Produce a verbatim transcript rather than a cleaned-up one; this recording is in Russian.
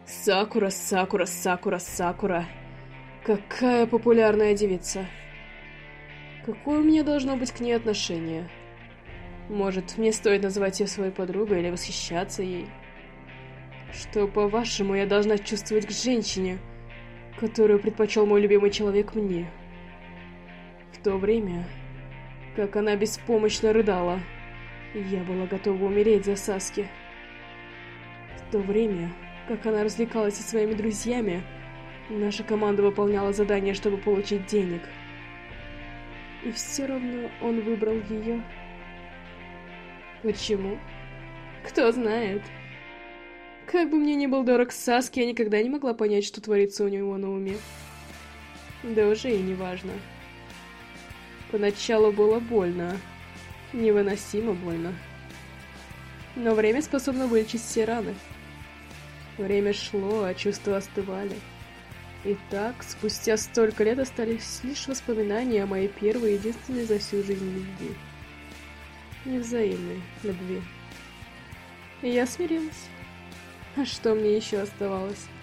Сакура, Сакура, Сакура, Сакура. Какая популярная девица. Какое у меня должно быть к ней отношение? Может, мне стоит называть ее своей подругой или восхищаться ей? Что, по-вашему, я должна чувствовать к женщине, которую предпочел мой любимый человек мне? В то время, как она беспомощно рыдала, я была готова умереть за Саски. В то время, как она развлекалась со своими друзьями, наша команда выполняла задание, чтобы получить денег. И все равно он выбрал ее. Почему? Кто знает. Как бы мне ни был дорог Саски, я никогда не могла понять, что творится у него на уме. Да уже и не важно. Поначалу было больно. Невыносимо больно. Но время способно вылечить все раны. Время шло, а чувства остывали. И так, спустя столько лет остались лишь воспоминания о моей первой и единственной за всю жизнь любви. Невзаимной любви. И я смирилась. А что мне еще оставалось?